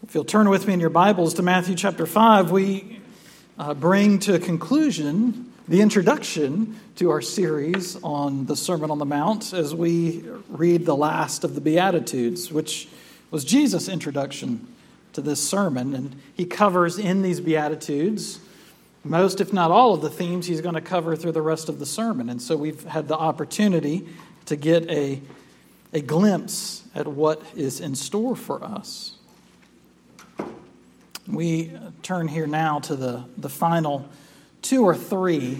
If you'll turn with me in your Bibles to Matthew chapter 5, we bring to a conclusion the introduction to our series on the Sermon on the Mount as we read the last of the Beatitudes, which was Jesus' introduction to this sermon. And he covers in these Beatitudes most, if not all, of the themes he's going to cover through the rest of the sermon. And so we've had the opportunity to get a glimpse at what is in store for us. We turn here now to the final two or three.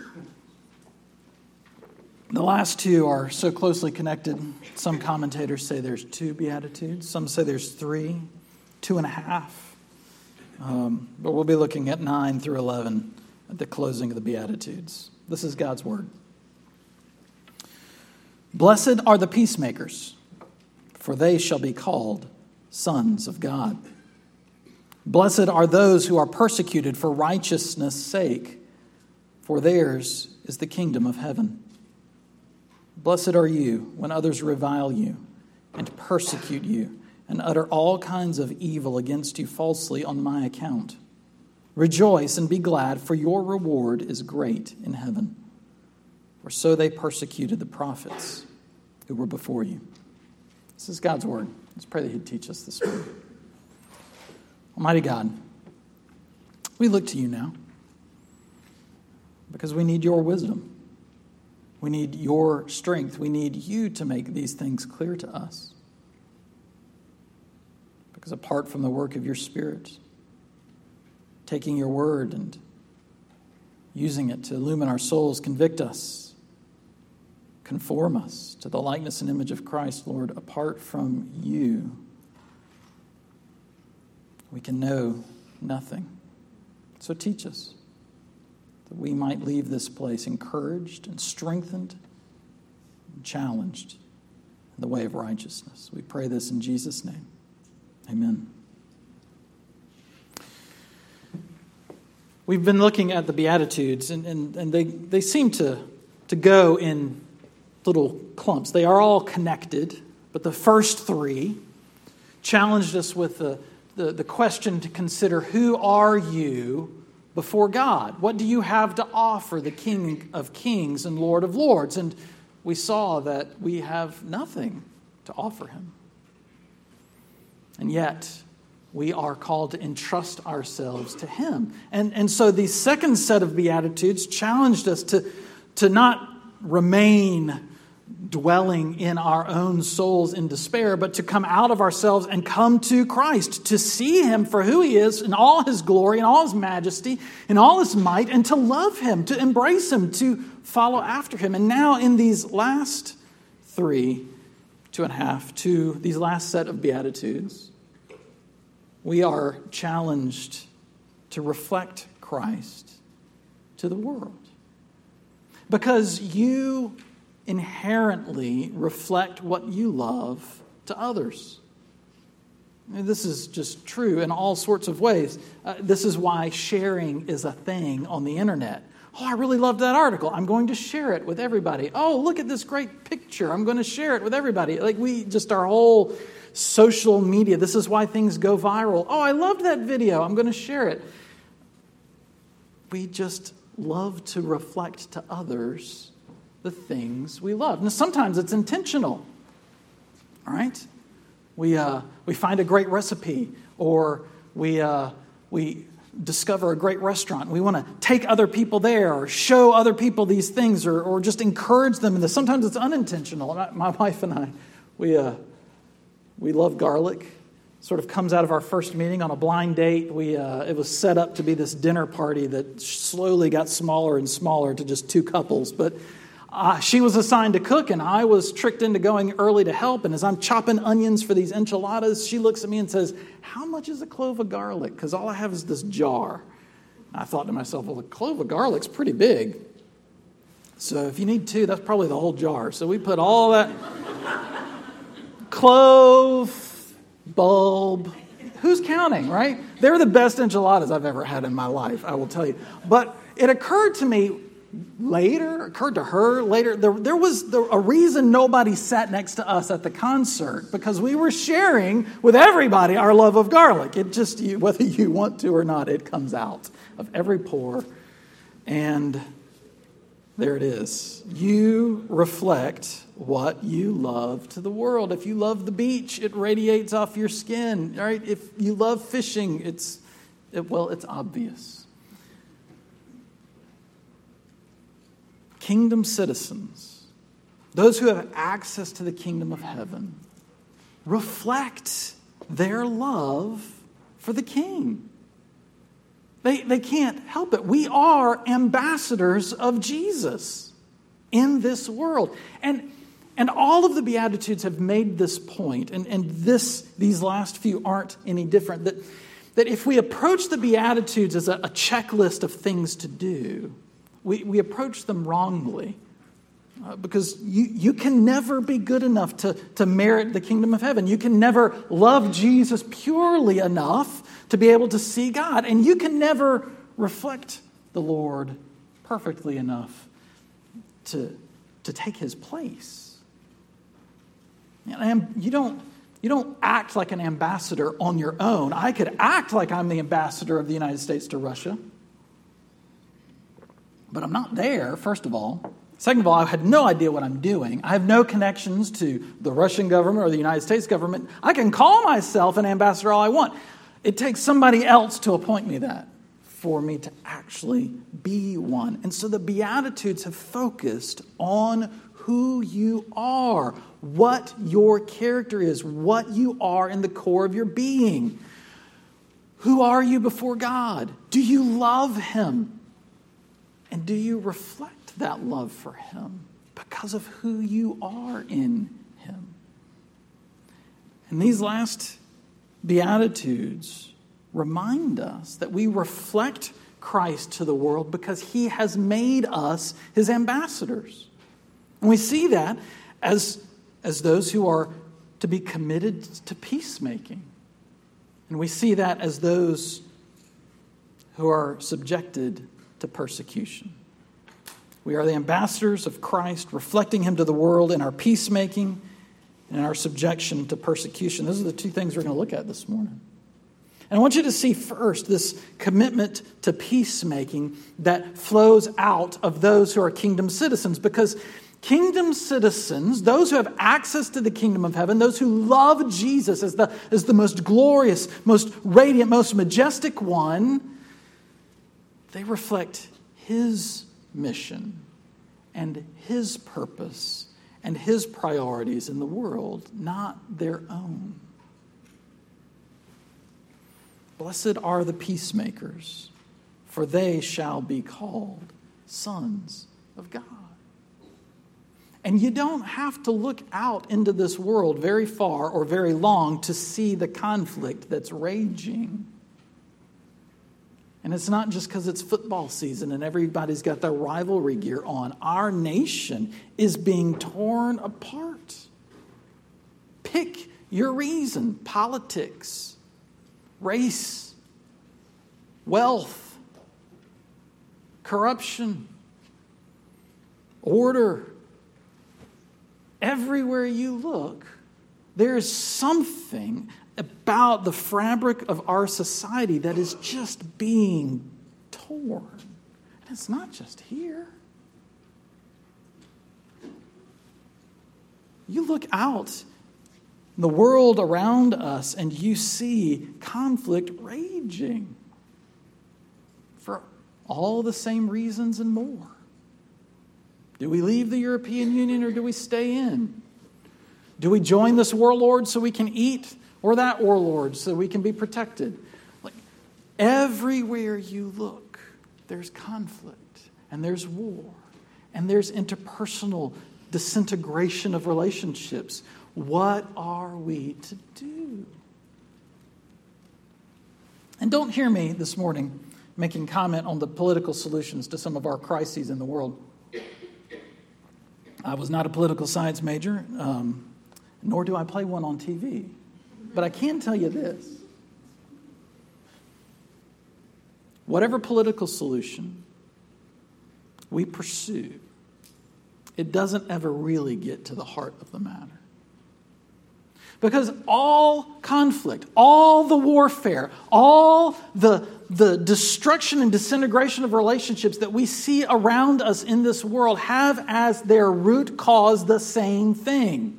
The last two are so closely connected. Some commentators say there's two Beatitudes. Some say there's three, 2.5. But we'll be looking at 9 through 11 at the closing of the Beatitudes. This is God's Word. Blessed are the peacemakers, for they shall be called sons of God. Blessed are those who are persecuted for righteousness' sake, for theirs is the kingdom of heaven. Blessed are you when others revile you and persecute you and utter all kinds of evil against you falsely on my account. Rejoice and be glad, for your reward is great in heaven. For so they persecuted the prophets who were before you. This is God's word. Let's pray that He'd teach us this morning. Almighty God, we look to you now because we need your wisdom. We need your strength. We need you to make these things clear to us. Because apart from the work of your Spirit, taking your word and using it to illumine our souls, convict us, conform us to the likeness and image of Christ, Lord, apart from you, we can know nothing. So teach us that we might leave this place encouraged and strengthened and challenged in the way of righteousness. We pray this in Jesus' name. Amen. We've been looking at the Beatitudes, and they seem to go in little clumps. They are all connected, but the first three challenged us with the question to consider, who are you before God? What do you have to offer the King of Kings and Lord of Lords? And we saw that we have nothing to offer Him. And yet, we are called to entrust ourselves to Him. And so the second set of Beatitudes challenged us to not remain dwelling in our own souls in despair, but to come out of ourselves and come to Christ, to see Him for who He is in all His glory, in all His majesty, in all His might, and to love Him, to embrace Him, to follow after Him. And now in these last 2.5, to these last set of Beatitudes, we are challenged to reflect Christ to the world. Because you inherently reflect what you love to others. This is just true in all sorts of ways. This is why sharing is a thing on the internet. Oh, I really loved that article. I'm going to share it with everybody. Oh, look at this great picture. I'm going to share it with everybody. Our whole social media. This is why things go viral. Oh, I loved that video. I'm going to share it. We just love to reflect to others the things we love. Now, sometimes it's intentional. All right? We find a great recipe, or we discover a great restaurant. We want to take other people there, or show other people these things, or just encourage them in this. Sometimes it's unintentional. My wife and I, we love garlic. Sort of comes out of our first meeting on a blind date. It was set up to be this dinner party that slowly got smaller and smaller to just 2 couples, but she was assigned to cook, and I was tricked into going early to help. And as I'm chopping onions for these enchiladas, she looks at me and says, "How much is a clove of garlic? Because all I have is this jar." And I thought to myself, well, a clove of garlic's pretty big. So if you need 2, that's probably the whole jar. So we put all that clove, bulb. Who's counting, right? They're the best enchiladas I've ever had in my life, I will tell you. But it occurred to me, occurred to her later. There was a reason nobody sat next to us at the concert, because we were sharing with everybody our love of garlic. It just, whether you want to or not, it comes out of every pore. And there it is. You reflect what you love to the world. If you love the beach, it radiates off your skin, right? If you love fishing, it's obvious. Kingdom citizens, those who have access to the kingdom of heaven, reflect their love for the King. They can't help it. We are ambassadors of Jesus in this world. And all of the Beatitudes have made this point, and these last few aren't any different, that if we approach the Beatitudes as a checklist of things to do, we approach them wrongly, because you can never be good enough to merit the kingdom of heaven. You can never love Jesus purely enough to be able to see God. And you can never reflect the Lord perfectly enough to take his place. And you don't act like an ambassador on your own. I could act like I'm the ambassador of the United States to Russia, but I'm not there, first of all. Second of all, I had no idea what I'm doing. I have no connections to the Russian government or the United States government. I can call myself an ambassador all I want. It takes somebody else to appoint me that for me to actually be one. And so the Beatitudes have focused on who you are, what your character is, what you are in the core of your being. Who are you before God? Do you love him? And do you reflect that love for him because of who you are in him? And these last Beatitudes remind us that we reflect Christ to the world because he has made us his ambassadors. And we see that as those who are to be committed to peacemaking. And we see that as those who are subjected to persecution. We are the ambassadors of Christ, reflecting him to the world in our peacemaking and our subjection to persecution. Those are the two things we're going to look at this morning. And I want you to see first this commitment to peacemaking that flows out of those who are kingdom citizens, because kingdom citizens, those who have access to the kingdom of heaven, those who love Jesus as the most glorious, most radiant, most majestic one, they reflect his mission and his purpose and his priorities in the world, not their own. Blessed are the peacemakers, for they shall be called sons of God. And you don't have to look out into this world very far or very long to see the conflict that's raging. And it's not just because it's football season and everybody's got their rivalry gear on. Our nation is being torn apart. Pick your reason: politics, race, wealth, corruption, order. Everywhere you look, there is something about the fabric of our society that is just being torn. And it's not just here. You look out in the world around us and you see conflict raging for all the same reasons and more. Do we leave the European Union or do we stay in? Do we join this warlord so we can eat, or that warlord so we can be protected? Like, everywhere you look, there's conflict and there's war and there's interpersonal disintegration of relationships. What are we to do? And don't hear me this morning making comment on the political solutions to some of our crises in the world. I was not a political science major, nor do I play one on TV. But I can tell you this. Whatever political solution we pursue, it doesn't ever really get to the heart of the matter. Because all conflict, all the warfare, all the destruction and disintegration of relationships that we see around us in this world have as their root cause the same thing: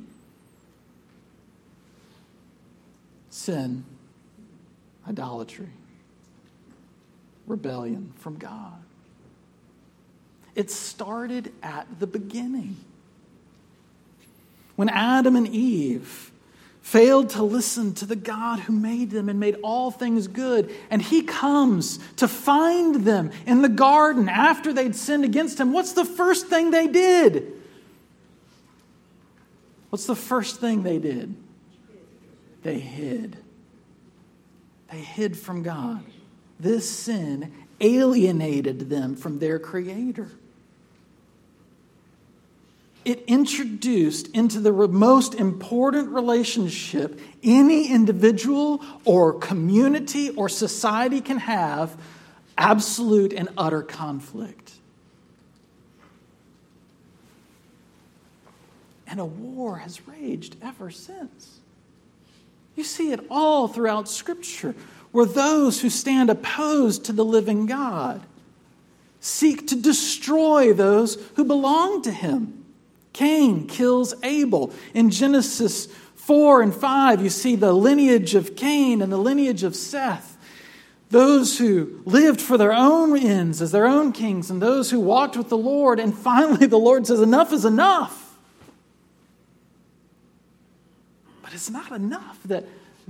sin, idolatry, rebellion from God. It started at the beginning. When Adam and Eve failed to listen to the God who made them and made all things good, and He comes to find them in the garden after they'd sinned against Him, what's the first thing they did? What's the first thing they did? They hid. They hid from God. This sin alienated them from their Creator. It introduced into the most important relationship any individual or community or society can have absolute and utter conflict. And a war has raged ever since. You see it all throughout Scripture, where those who stand opposed to the living God seek to destroy those who belong to Him. Cain kills Abel. In Genesis 4 and 5, you see the lineage of Cain and the lineage of Seth. Those who lived for their own ends as their own kings, and those who walked with the Lord. And finally the Lord says, enough is enough. But it's not enough that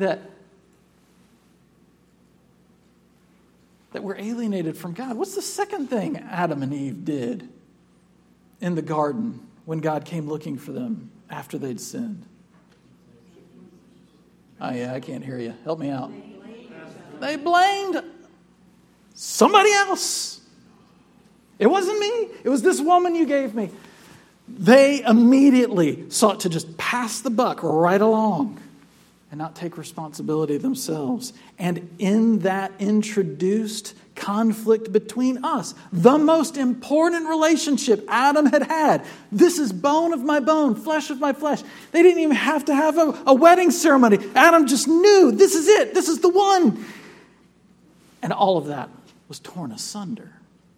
we're alienated from God. What's the second thing Adam and Eve did in the garden when God came looking for them after they'd sinned? Oh yeah, I can't hear you. Help me out. They blamed somebody else. It wasn't me. It was this woman you gave me. They immediately sought to just pass the buck right along and not take responsibility themselves. And in that introduced conflict between us, the most important relationship Adam had had. This is bone of my bone, flesh of my flesh. They didn't even have to have a wedding ceremony. Adam just knew, this is it. This is the one. And all of that was torn asunder.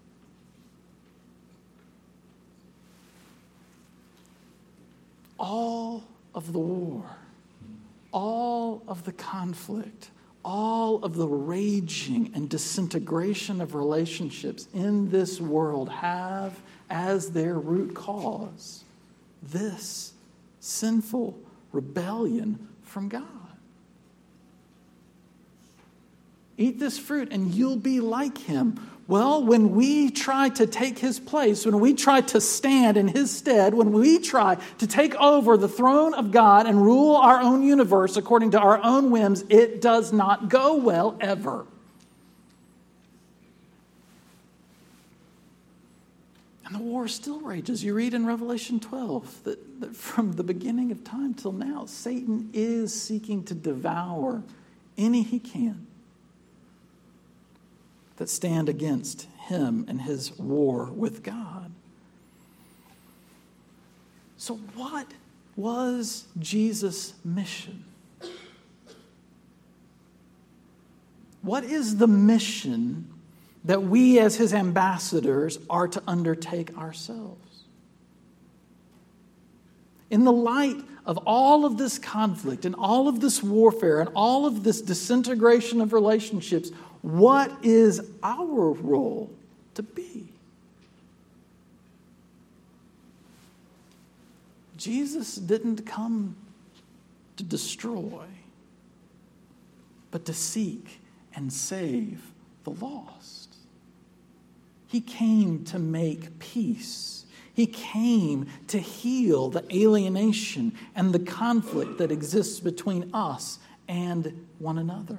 All of the war, all of the conflict, all of the raging and disintegration of relationships in this world have as their root cause this sinful rebellion from God. Eat this fruit and you'll be like Him. Well, when we try to take His place, when we try to stand in His stead, when we try to take over the throne of God and rule our own universe according to our own whims, it does not go well ever. And the war still rages. You read in Revelation 12 that from the beginning of time till now, Satan is seeking to devour any he can that stand against him and his war with God. So what was Jesus' mission? What is the mission that we as His ambassadors are to undertake ourselves? In the light of all of this conflict and all of this warfare and all of this disintegration of relationships, what is our role to be? Jesus didn't come to destroy, but to seek and save the lost. He came to make peace. He came to heal the alienation and the conflict that exists between us and one another.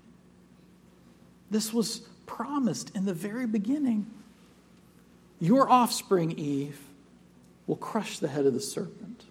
This was promised in the very beginning. Your offspring, Eve, will crush the head of the serpent,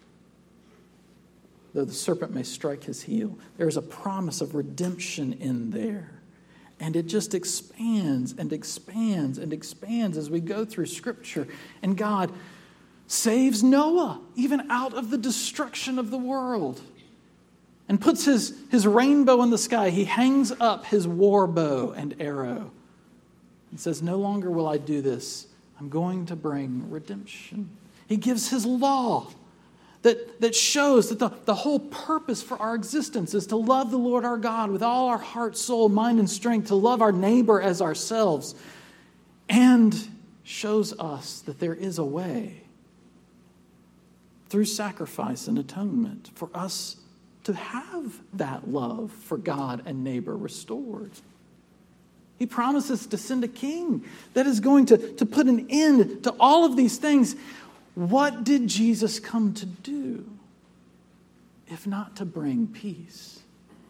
though the serpent may strike his heel. There is a promise of redemption in there. And it just expands and expands and expands as we go through Scripture. And God saves Noah even out of the destruction of the world and puts his rainbow in the sky. He hangs up his war bow and arrow and says, no longer will I do this. I'm going to bring redemption. He gives his law that shows that the whole purpose for our existence is to love the Lord our God with all our heart, soul, mind, and strength, to love our neighbor as ourselves, and shows us that there is a way through sacrifice and atonement for us to have that love for God and neighbor restored. He promises to send a king that is going to put an end to all of these things. What did Jesus come to do, if not to bring peace?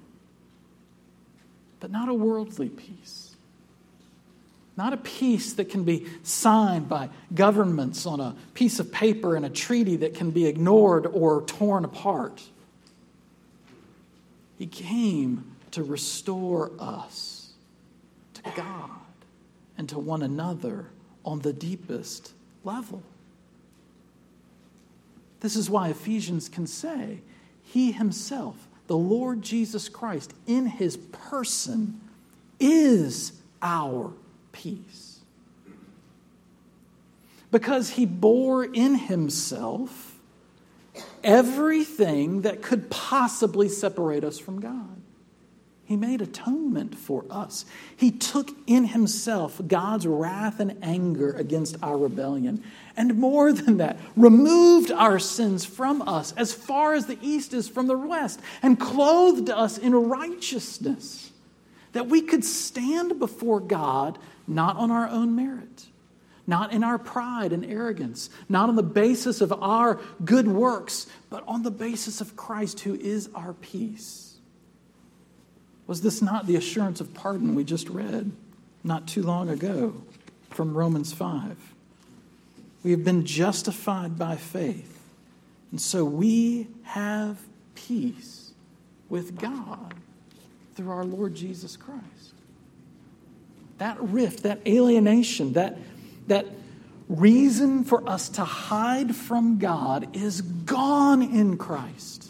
But not a worldly peace. Not a peace that can be signed by governments on a piece of paper in a treaty that can be ignored or torn apart. He came to restore us to God and to one another on the deepest level. This is why Ephesians can say, He Himself, the Lord Jesus Christ, in His person, is our peace. Because He bore in Himself everything that could possibly separate us from God. He made atonement for us. He took in Himself God's wrath and anger against our rebellion. And more than that, removed our sins from us as far as the east is from the west, and clothed us in righteousness, that we could stand before God not on our own merit, not in our pride and arrogance, not on the basis of our good works, but on the basis of Christ, who is our peace. Was this not the assurance of pardon we just read not too long ago from Romans 5? We have been justified by faith, and so we have peace with God through our Lord Jesus Christ. That rift, that alienation, that reason for us to hide from God is gone in Christ.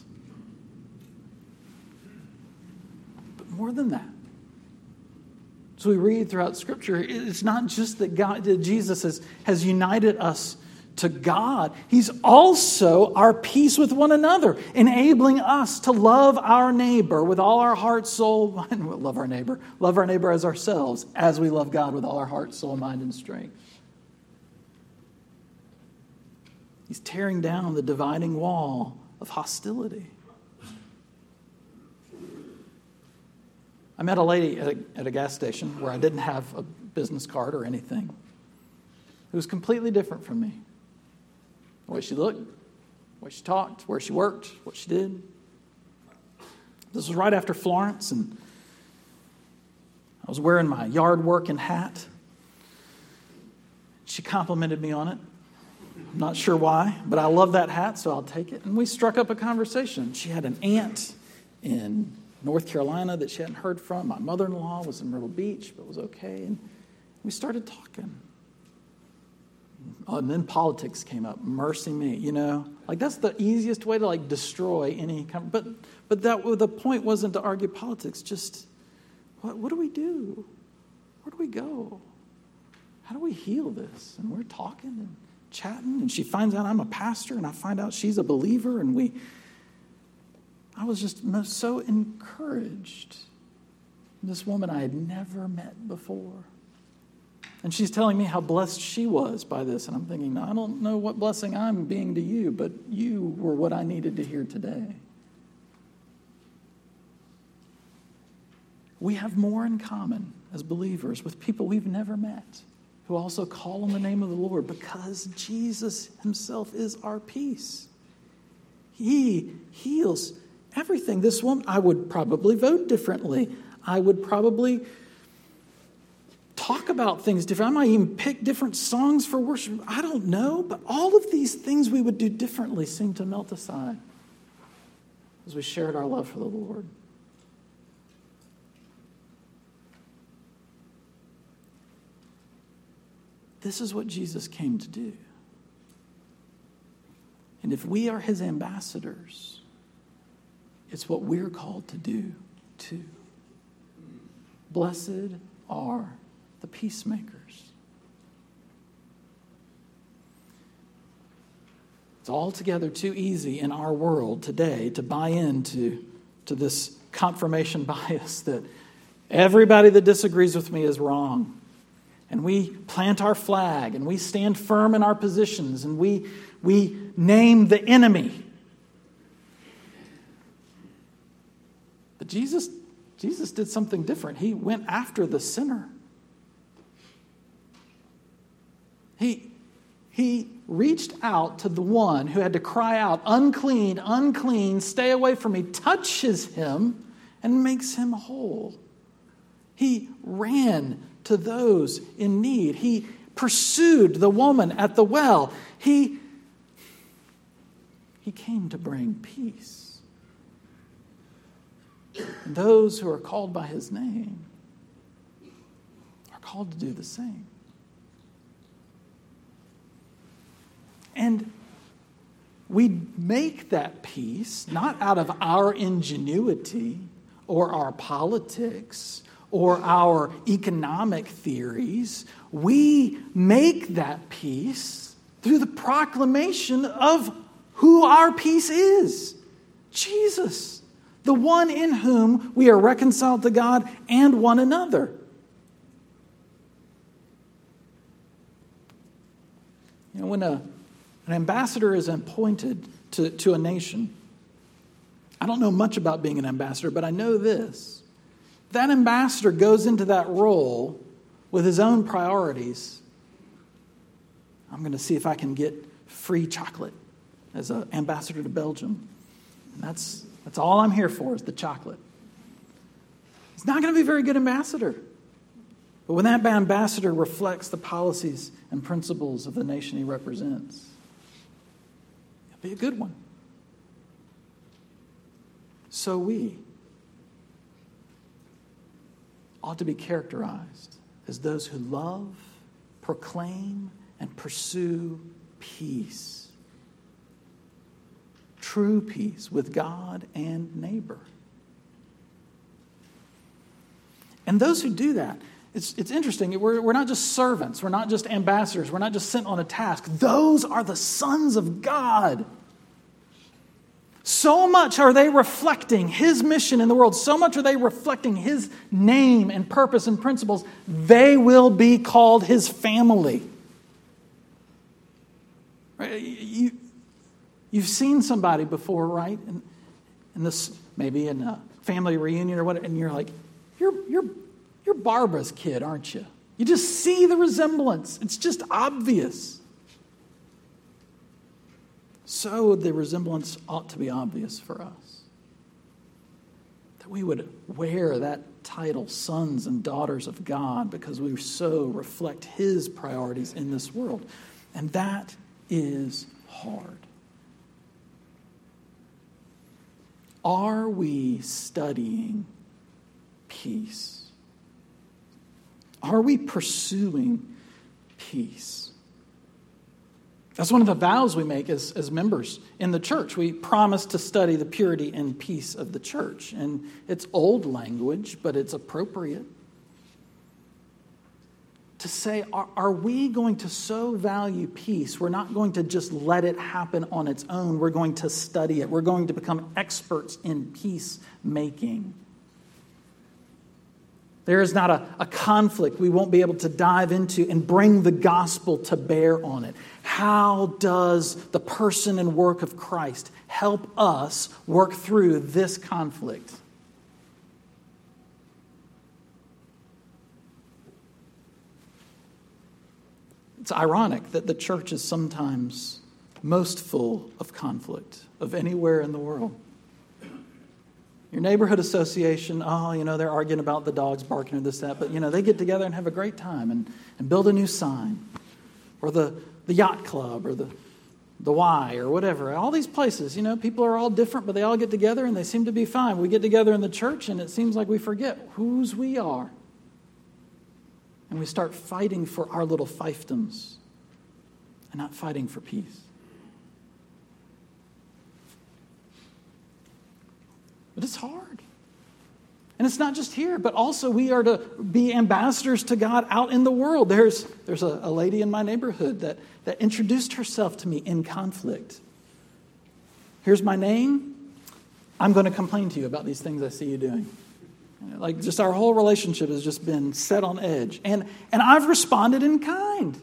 More than that. So we read throughout Scripture, it's not just that Jesus has united us to God. He's also our peace with one another, enabling us to love our neighbor with all our heart, soul, mind. Love our neighbor as ourselves, as we love God with all our heart, soul, mind, and strength. He's tearing down the dividing wall of hostility. I met a lady at a gas station where I didn't have a business card or anything, who was completely different from me. The way she looked, the way she talked, where she worked, what she did. This was right after Florence, and I was wearing my yard working hat. She complimented me on it. I'm not sure why, but I love that hat, so I'll take it. And we struck up a conversation. She had an aunt in North Carolina that she hadn't heard from. My mother-in-law was in Myrtle Beach, but was okay. And we started talking. And then politics came up. Mercy me, Like, that's the easiest way to, destroy any kind of... But the point wasn't to argue politics. Just, what do we do? Where do we go? How do we heal this? And we're talking and chatting. And she finds out I'm a pastor, and I find out she's a believer. And I was just so encouraged. This woman I had never met before. And she's telling me how blessed she was by this. And I'm thinking, I don't know what blessing I'm being to you, but you were what I needed to hear today. We have more in common as believers with people we've never met, who also call on the name of the Lord, because Jesus Himself is our peace. He heals everything. This woman, I would probably vote differently. I would probably talk about things different. I might even pick different songs for worship. I don't know, but all of these things we would do differently seem to melt aside as we shared our love for the Lord. This is what Jesus came to do. And if we are his ambassadors, it's what we're called to do too. Blessed are the peacemakers. It's altogether too easy in our world today to buy into this confirmation bias that everybody that disagrees with me is wrong. And we plant our flag and we stand firm in our positions and we name the enemy. But Jesus did something different. He went after the sinner. He reached out to the one who had to cry out, unclean, unclean, stay away from me, touches him and makes him whole. He ran to those in need. He pursued the woman at the well. He came to bring peace. And those who are called by his name are called to do the same. And we make that peace not out of our ingenuity or our politics or our economic theories. We make that peace through the proclamation of who our peace is. Jesus, the one in whom we are reconciled to God and one another. You know, when an ambassador is appointed to a nation, I don't know much about being an ambassador, but I know this. That ambassador goes into that role with his own priorities. I'm going to see if I can get free chocolate as an ambassador to Belgium. And that's all I'm here for, is the chocolate. He's not going to be a very good ambassador. But when that ambassador reflects the policies and principles of the nation he represents, he'll be a good one. So we ought to be characterized as those who love, proclaim, and pursue peace. True peace with God and neighbor. And those who do that, it's interesting. We're not just servants. We're not just ambassadors. We're not just sent on a task. Those are the sons of God. So much are they reflecting his mission in the world. So much are they reflecting his name and purpose and principles. They will be called his family. Right? You've seen somebody before, right? And this, maybe in a family reunion or whatever, and you're like, you're Barbara's kid, aren't you? You just see the resemblance. It's just obvious. So the resemblance ought to be obvious for us. That we would wear that title, sons and daughters of God, because we so reflect his priorities in this world. And that is hard. Are we studying peace? Are we pursuing peace? That's one of the vows we make as members in the church. We promise to study the purity and peace of the church. And it's old language, but it's appropriate. To say, are we going to so value peace, we're not going to just let it happen on its own. We're going to study it. We're going to become experts in peacemaking. There is not a conflict we won't be able to dive into and bring the gospel to bear on it. How does the person and work of Christ help us work through this conflict? It's ironic that the church is sometimes most full of conflict of anywhere in the world. Your neighborhood association, they're arguing about the dogs barking or this, that, but, they get together and have a great time and build a new sign. Or the yacht club or the Y or whatever. All these places, people are all different, but they all get together and they seem to be fine. We get together in the church and it seems like we forget whose we are. And we start fighting for our little fiefdoms and not fighting for peace. But it's hard. And it's not just here, but also we are to be ambassadors to God out in the world. There's a lady in my neighborhood that introduced herself to me in conflict. Here's my name. I'm going to complain to you about these things I see you doing. Like, just our whole relationship has just been set on edge. And I've responded in kind.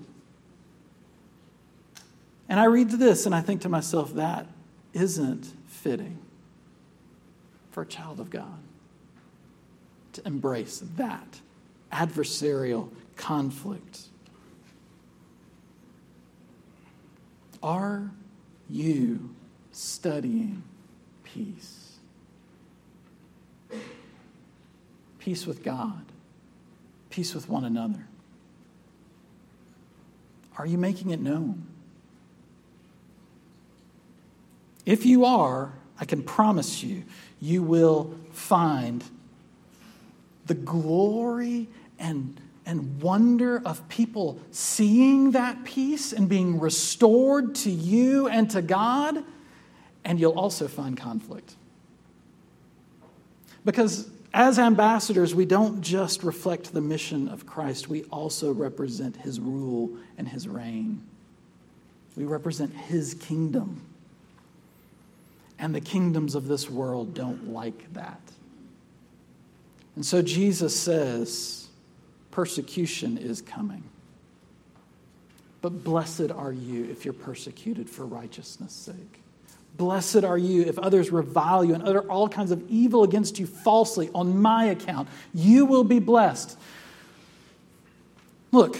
And I read this and I think to myself, that isn't fitting for a child of God to embrace that adversarial conflict. Are you studying peace? Peace with God, peace with one another. Are you making it known? If you are, I can promise you, you will find the glory and wonder of people seeing that peace and being restored to you and to God, and you'll also find conflict. Because as ambassadors, we don't just reflect the mission of Christ, we also represent his rule and his reign. We represent his kingdom. And the kingdoms of this world don't like that. And so Jesus says, persecution is coming. But blessed are you if you're persecuted for righteousness' sake. Blessed are you if others revile you and utter all kinds of evil against you falsely on my account. You will be blessed. Look,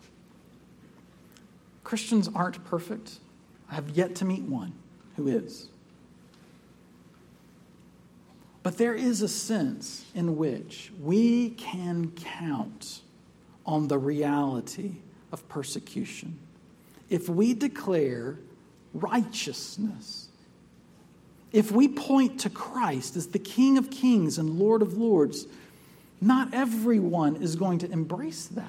Christians aren't perfect. I have yet to meet one who is. But there is a sense in which we can count on the reality of persecution. If we declare righteousness, if we point to Christ as the King of Kings and Lord of Lords, not everyone is going to embrace that.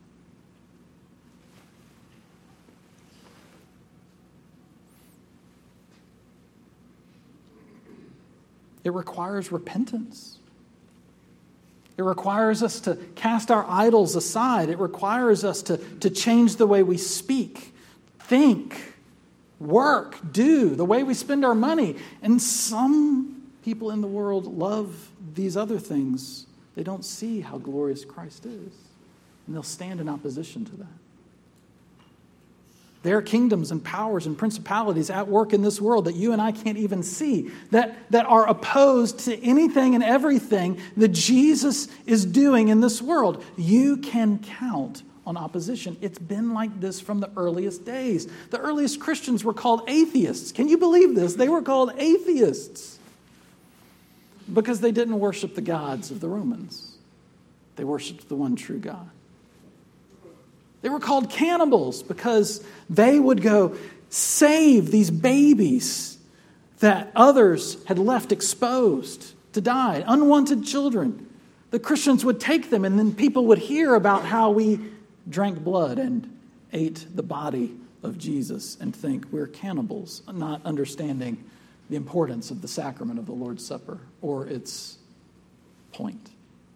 It requires repentance. It requires us to cast our idols aside. It requires us to change the way we speak, think, work, do, the way we spend our money. And some people in the world love these other things. They don't see how glorious Christ is. And they'll stand in opposition to that. There are kingdoms and powers and principalities at work in this world that you and I can't even see, that are opposed to anything and everything that Jesus is doing in this world. You can count on opposition. It's been like this from the earliest days. The earliest Christians were called atheists. Can you believe this? They were called atheists because they didn't worship the gods of the Romans. They worshiped the one true God. They were called cannibals because they would go save these babies that others had left exposed to die, unwanted children. The Christians would take them, and then people would hear about how we drank blood and ate the body of Jesus and think we're cannibals, not understanding the importance of the sacrament of the Lord's Supper or its point.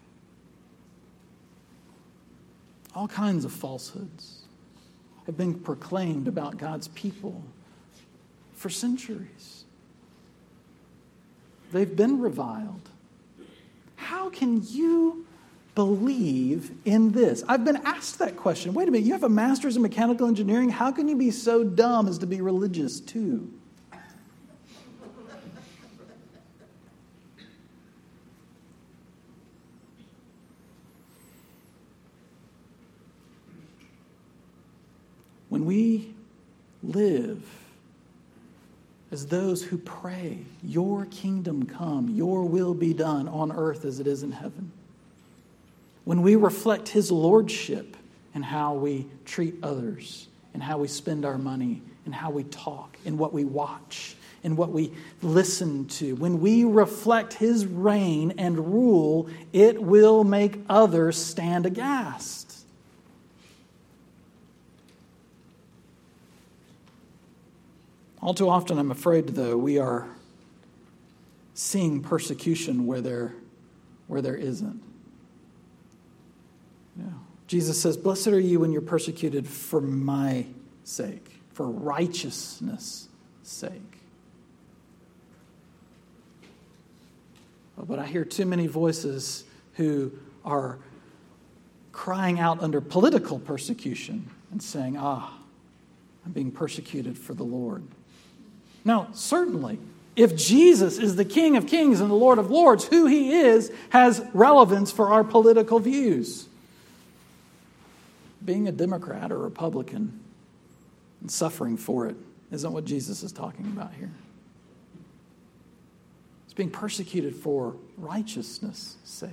All kinds of falsehoods have been proclaimed about God's people for centuries. They've been reviled. How can you believe in this? I've been asked that question. Wait a minute, you have a master's in mechanical engineering. How can you be so dumb as to be religious too? When we live as those who pray, your kingdom come, your will be done on earth as it is in heaven. When we reflect his lordship in how we treat others, in how we spend our money, in how we talk, in what we watch, in what we listen to. When we reflect his reign and rule, it will make others stand aghast. All too often, I'm afraid, though, we are seeing persecution where there isn't. Jesus says, "Blessed are you when you're persecuted for my sake, for righteousness' sake." But I hear too many voices who are crying out under political persecution and saying, I'm being persecuted for the Lord. Now, certainly, if Jesus is the King of Kings and the Lord of Lords, who he is has relevance for our political views. Being a Democrat or Republican and suffering for it isn't what Jesus is talking about here. It's being persecuted for righteousness' sake,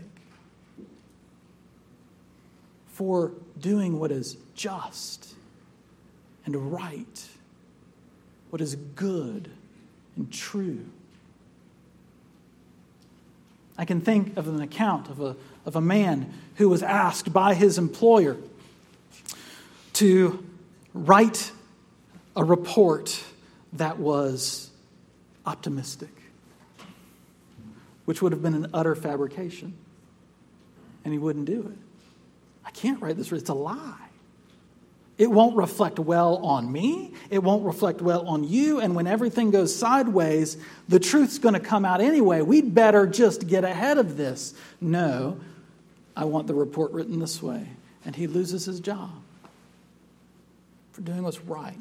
for doing what is just and right, what is good and true. I can think of an account of a man who was asked by his employer to write a report that was optimistic, which would have been an utter fabrication. And he wouldn't do it. I can't write this. It's a lie. It won't reflect well on me. It won't reflect well on you. And when everything goes sideways, the truth's going to come out anyway. We'd better just get ahead of this. No, I want the report written this way. And he loses his job for doing what's right.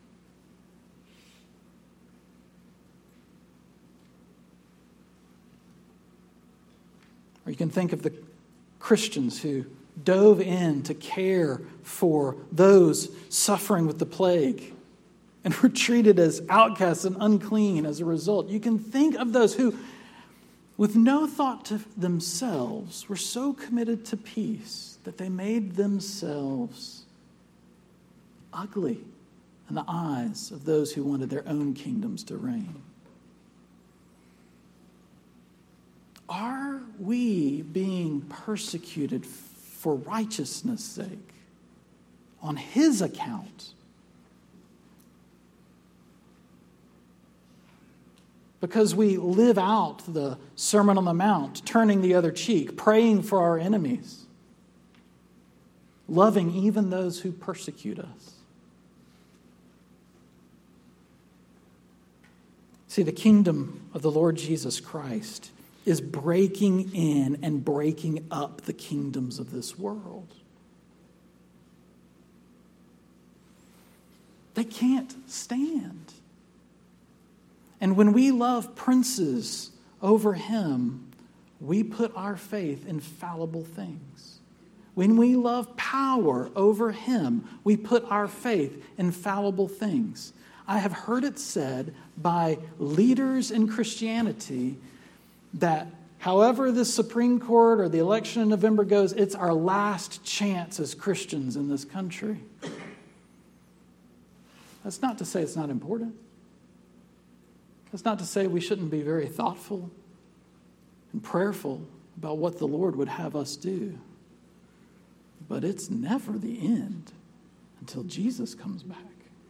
Or you can think of the Christians who dove in to care for those suffering with the plague and were treated as outcasts and unclean as a result. You can think of those who, with no thought to themselves, were so committed to peace that they made themselves ugly in the eyes of those who wanted their own kingdoms to reign. Are we being persecuted for righteousness' sake on his account? Because we live out the Sermon on the Mount, turning the other cheek, praying for our enemies, loving even those who persecute us. See, the kingdom of the Lord Jesus Christ is breaking in and breaking up the kingdoms of this world. They can't stand. And when we love princes over him, we put our faith in fallible things. When we love power over him, we put our faith in fallible things. I have heard it said by leaders in Christianity that however the Supreme Court or the election in November goes, it's our last chance as Christians in this country. That's not to say it's not important. That's not to say we shouldn't be very thoughtful and prayerful about what the Lord would have us do. But it's never the end until Jesus comes back.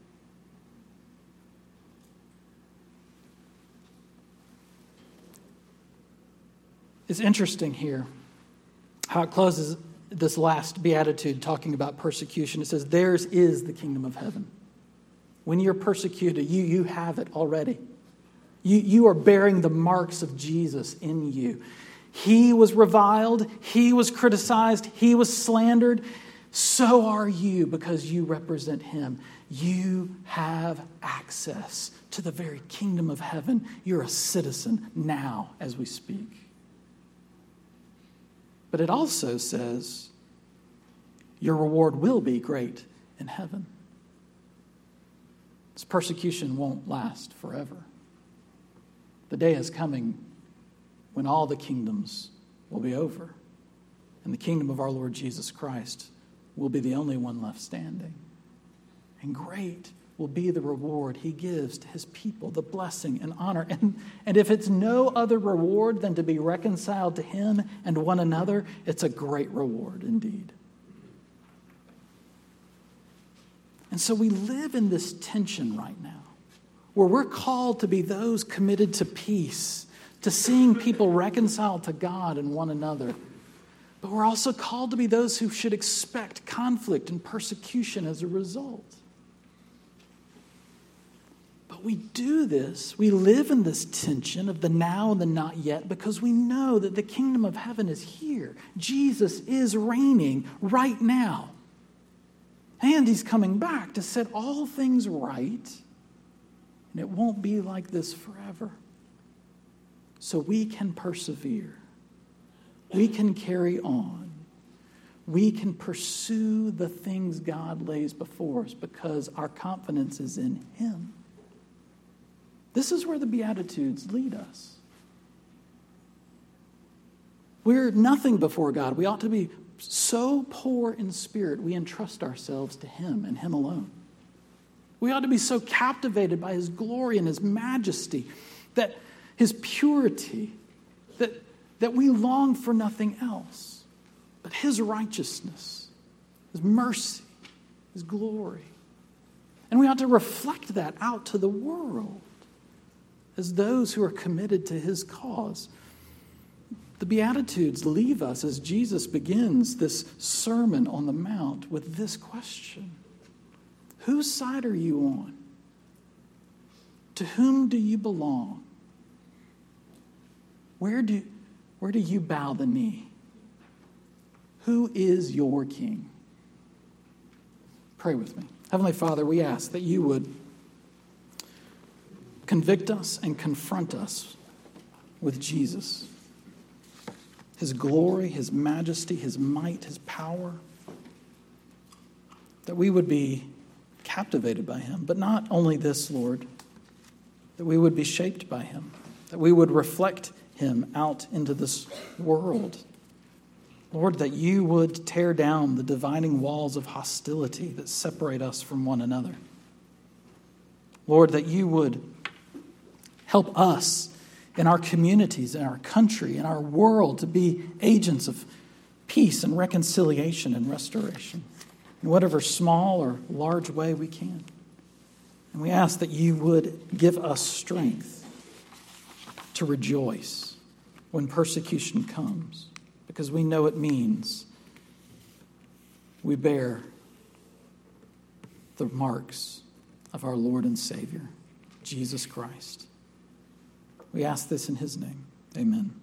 It's interesting here how it closes this last beatitude talking about persecution. It says, theirs is the kingdom of heaven. When you're persecuted, you have it already. You are bearing the marks of Jesus in you. He was reviled. He was criticized. He was slandered. So are you because you represent him. You have access to the very kingdom of heaven. You're a citizen now as we speak. But it also says your reward will be great in heaven. This persecution won't last forever. The day is coming when all the kingdoms will be over, and the kingdom of our Lord Jesus Christ will be the only one left standing. And great will be the reward he gives to his people, the blessing and honor. And if it's no other reward than to be reconciled to him and one another, it's a great reward indeed. And so we live in this tension right now, where we're called to be those committed to peace, to seeing people reconciled to God and one another. But we're also called to be those who should expect conflict and persecution as a result. But we do this, we live in this tension of the now and the not yet because we know that the kingdom of heaven is here. Jesus is reigning right now. And he's coming back to set all things right. And it won't be like this forever. So we can persevere. We can carry on. We can pursue the things God lays before us because our confidence is in him. This is where the Beatitudes lead us. We're nothing before God. We ought to be so poor in spirit, we entrust ourselves to him and him alone. We ought to be so captivated by his glory and his majesty, that his purity, that we long for nothing else but his righteousness, his mercy, his glory. And we ought to reflect that out to the world as those who are committed to his cause. The Beatitudes leave us as Jesus begins this Sermon on the Mount with this question: whose side are you on? To whom do you belong? Where do you bow the knee? Who is your king? Pray with me. Heavenly Father, we ask that you would convict us and confront us with Jesus. His glory, his majesty, his might, his power. That we would be captivated by him. But not only this, Lord, that we would be shaped by him. That we would reflect him out into this world. Lord, that you would tear down the dividing walls of hostility that separate us from one another. Lord, that you would help us in our communities, in our country, in our world to be agents of peace and reconciliation and restoration in whatever small or large way we can. And we ask that you would give us strength to rejoice when persecution comes, because we know it means we bear the marks of our Lord and Savior, Jesus Christ. We ask this in his name. Amen.